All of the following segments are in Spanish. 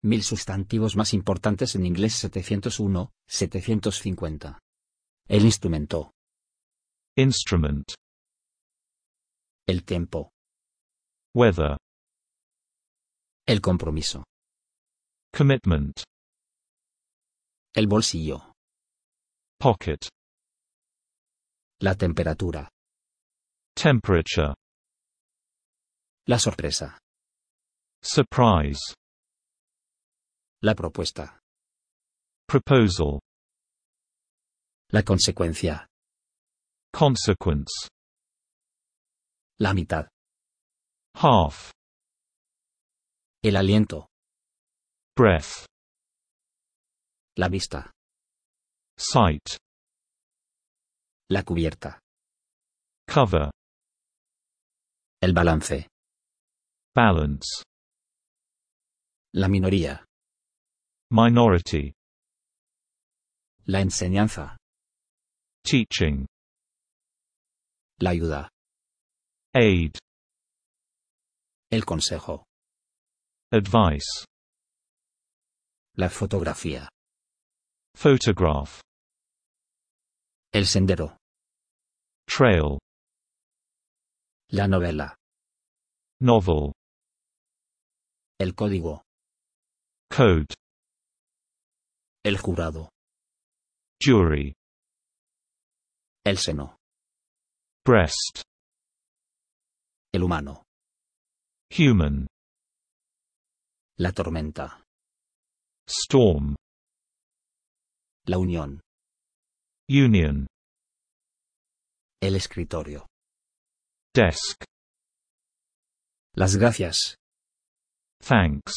1000 sustantivos más importantes en inglés 701, 750. El instrumento. Instrument. El tiempo. Weather. El compromiso. Commitment. El bolsillo. Pocket. La temperatura. Temperature. La sorpresa. Surprise. La propuesta. Proposal. La consecuencia. Consequence. La mitad. Half. El aliento. Breath. La vista. Sight. La cubierta. Cover. El balance. Balance. La minoría. Minority. La enseñanza. Teaching. La ayuda. Aid. El consejo. Advice. La fotografía. Photograph. El sendero. Trail. La novela. Novel. El código. Code. El jurado. Jury. El seno. Breast. El humano. Human. La tormenta. Storm. La unión. Union. El escritorio. Desk. Las gracias. Thanks.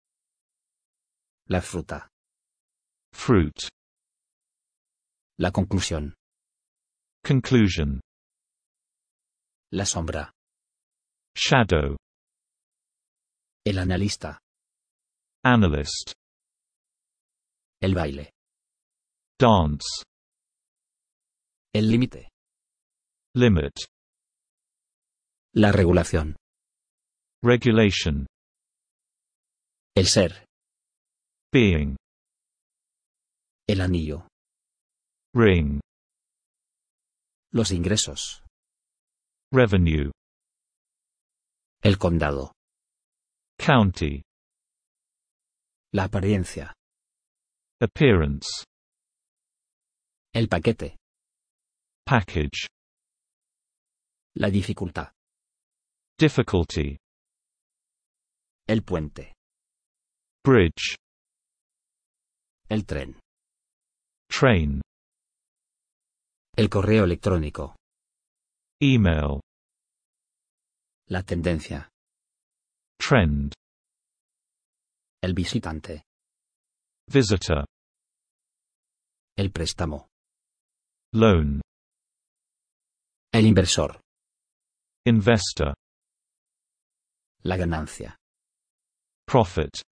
La fruta. Fruit. La conclusión. Conclusion. La sombra. Shadow. El analista. Analyst. El baile. Dance. El límite. Limit. La regulación. Regulation. El ser. Being. El anillo. Ring. Los ingresos. Revenue. El condado. County. La apariencia. Appearance. El paquete. Package. La dificultad. Difficulty. El puente. Bridge. El tren. Train. El correo electrónico. Email. La tendencia. Trend. El visitante. Visitor. El préstamo. Loan. El inversor. Investor. La ganancia. Profit.